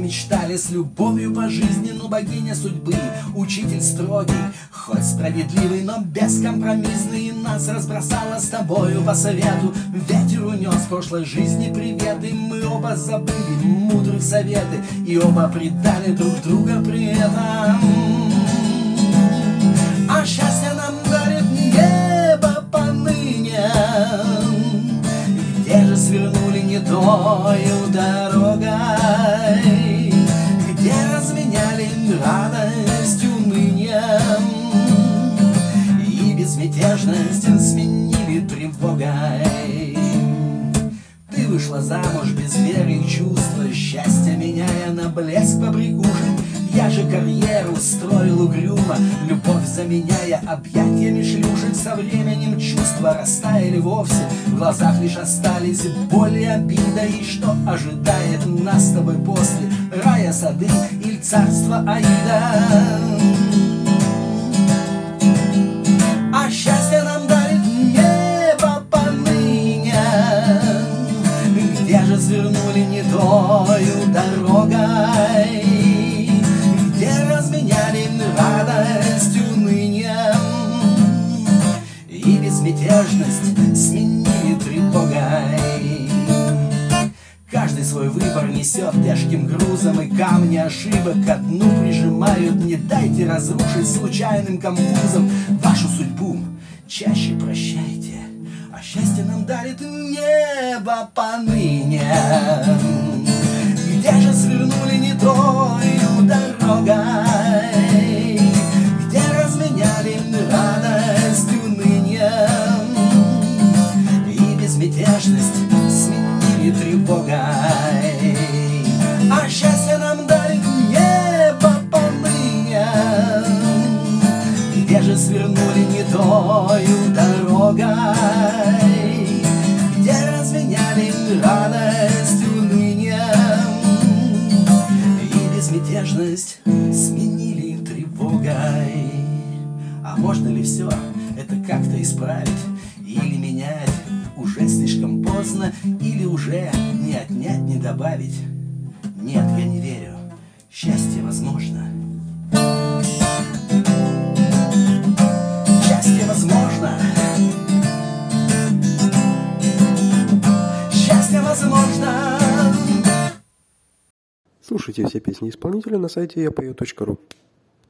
мечтали с любовью по жизни, но богиня судьбы, учитель строгий, хоть справедливый, но бескомпромиссный, и нас разбросала с тобою по совету. Ветер унес в прошлой жизни приветы, мы оба забыли мудрые советы, и оба предали друг друга при этом. А счастье нам дарит небо поныне. Где же свернули не тою дорогой, где разменяли радость унынием и безмятежность сменили тревогой. Ты вышла замуж без веры и чувства, счастье меняя на блеск побрякушек. Я же карьеру строил угрюмо, любовь заменяя объятиями шлюшек. Со временем чувства растаяли вовсе, в глазах лишь остались боль и обида. И что ожидает нас с тобой после рая, сады или царства Аида? А счастье нам дарит небо поныне. Где же свернули не тою дорогой, где разменяли радость унынием и безмятежность сменили тревогой. Каждый свой выбор несет тяжким грузом, и камни ошибок ко дну прижимают. Не дайте разрушить случайным конфузом вашу судьбу, чаще прощайте, а счастье нам дарит небо поныне. Где же свернули не тою дорогой, где разменяли радость унынием и безмятежность сменили тревогой. А счастье нам дарит небо поныне. Где же свернули не тою дорогой, где разменяли радость унынием и безмятежность сменили тревогой. А можно ли все это как-то исправить или менять? Уже слишком поздно или уже не отнять, не добавить? Нет, я не верю, счастье возможно. Счастье возможно. Счастье возможно. Слушайте все песни исполнителя на сайте yapою.ru.